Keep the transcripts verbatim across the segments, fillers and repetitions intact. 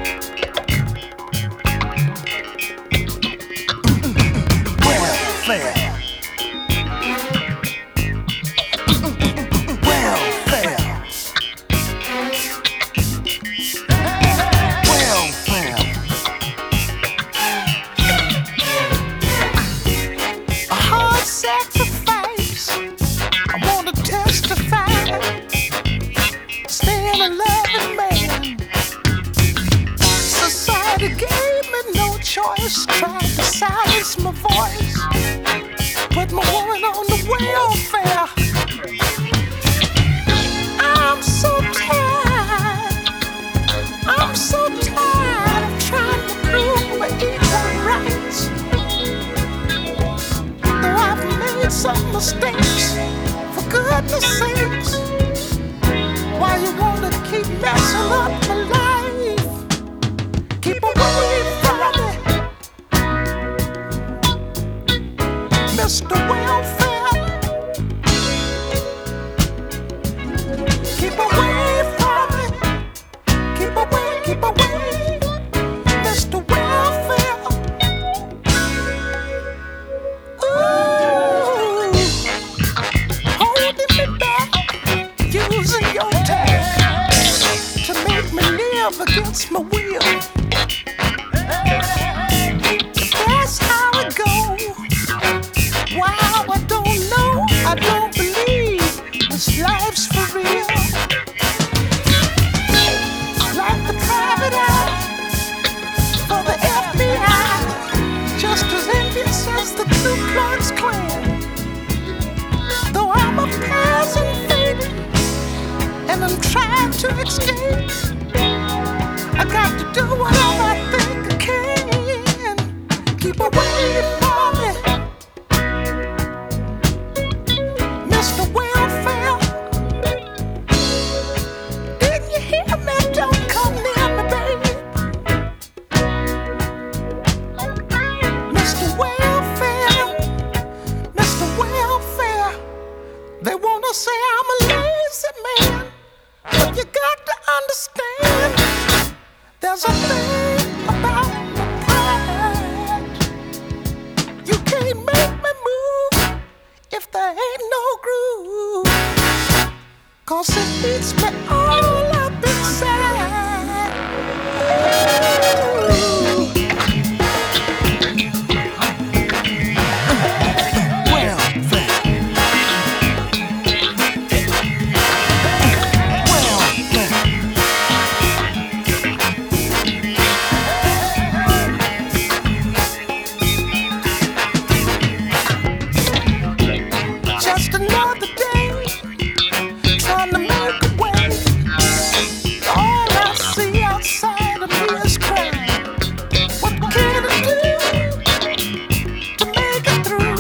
Choice, tried to silence my voice, put my woman on the welfare. I'm so tired, I'm so tired of trying to prove my equal rights. Though I've made some mistakes, for goodness sakes, why you wanna keep messing up my life? Keep away from Mister Welfare. Keep away from me. Keep away, keep away, Mister Welfare. Ooh, holding me back, using your tag to make me live against my will. That's how it goes. Wow, I don't know, I don't believe this life's for real. Like the private eye for the F B I, just as envious as the Ku Klux Klan. Though I'm a peasant faded, and I'm trying to escape, I got to do whatever I think I can. Keep away from me, Mister Welfare. Didn't you hear me? Don't come near me, baby. Mister Welfare, Mister Welfare. They wanna say I'm a lazy man, but you got to understand, there's a thing about my pride. You can't make me move if there ain't no groove, 'cause it beats me all up inside. Just another day, trying to make a way. All I see outside of me is crime. What can I do to make it through?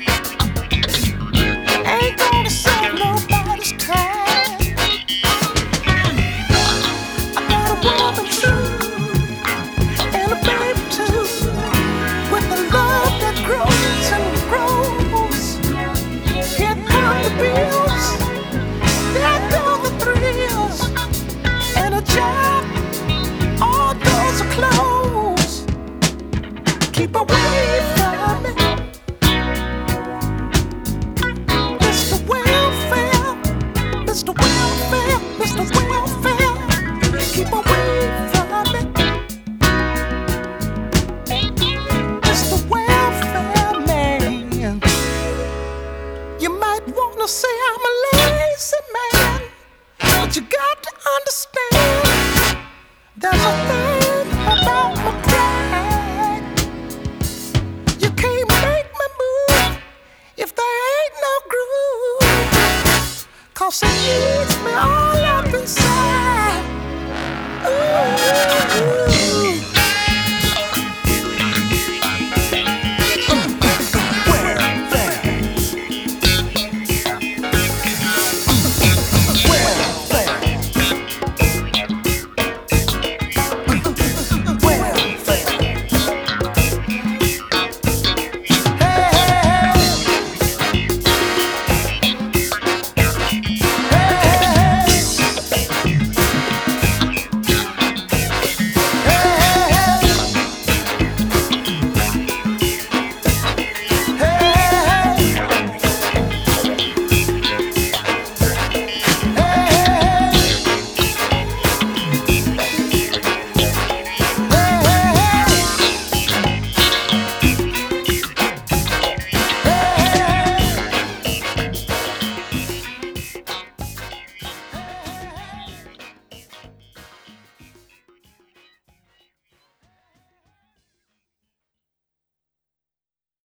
Ain't gonna save nobody's time. I got a woman too, and a baby too, with a love that grows and grows. Here come the bills, there go the thrills, and a job, all doors are closed. Keep away from me, Mister Welfare, Mister Welfare, Mister Welfare. Keep away from me, Mister Welfare man. You might wanna say I'm a lazy man, but you got to understand, there's a thing